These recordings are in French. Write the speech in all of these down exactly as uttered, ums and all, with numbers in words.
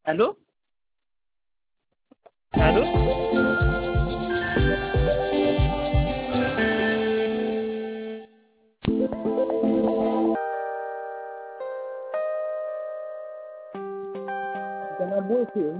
Allô? Allô? Jangan bosan.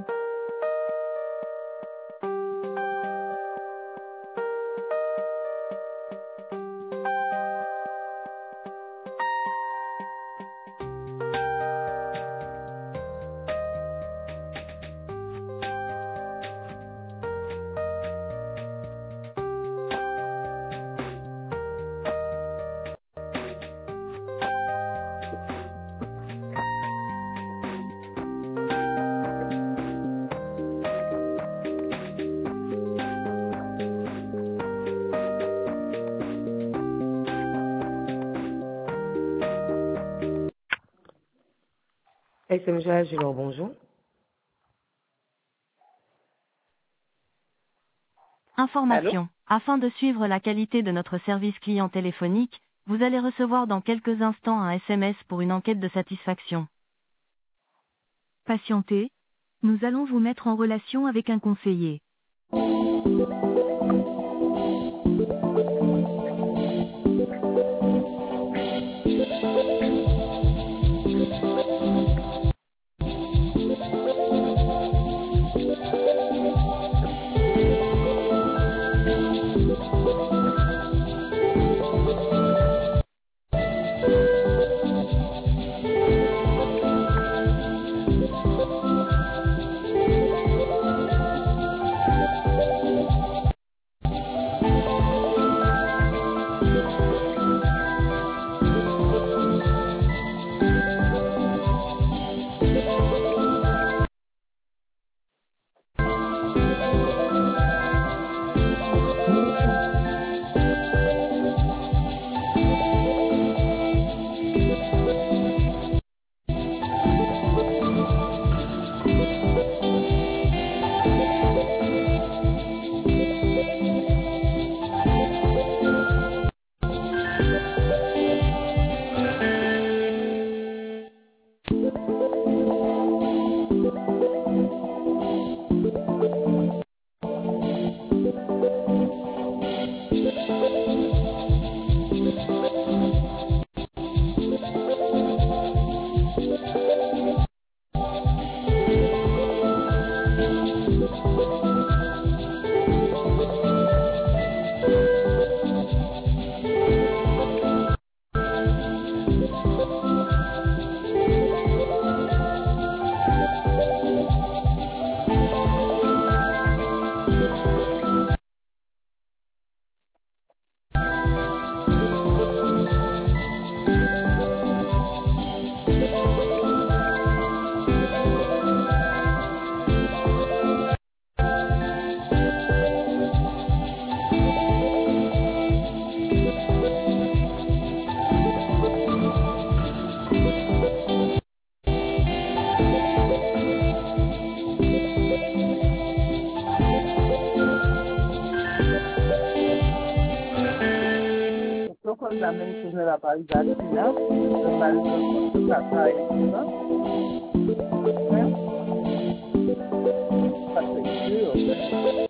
S M G Agilor, bonjour. Information. Afin de suivre la qualité de notre service client téléphonique, vous allez recevoir dans quelques instants un S M S pour une enquête de satisfaction. Patientez. Nous allons vous mettre en relation avec un conseiller. También tiene la paridad final, el marido con su casa encima. ¿Eh? Perseguido, ¿eh?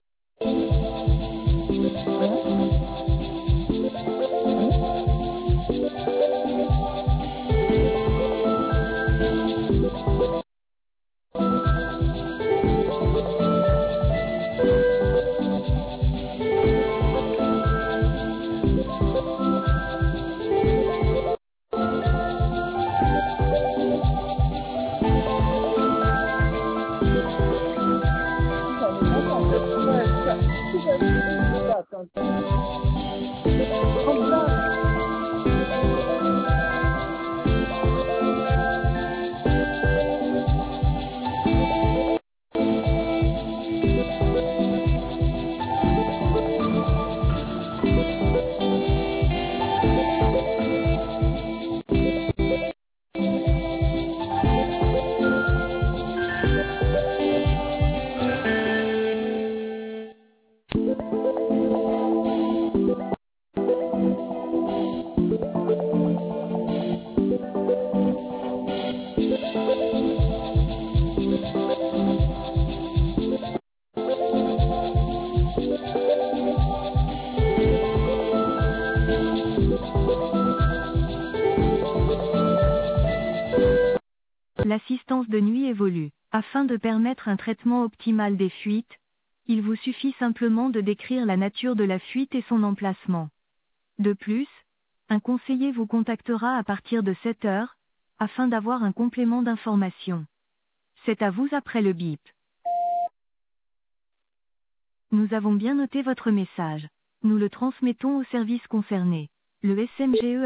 L'assistance de nuit évolue. Afin de permettre un traitement optimal des fuites, il vous suffit simplement de décrire la nature de la fuite et son emplacement. De plus, un conseiller vous contactera à partir de sept heures, afin d'avoir un complément d'information. C'est à vous après le bip. Nous avons bien noté votre message. Nous le transmettons au service concerné. Le S M G E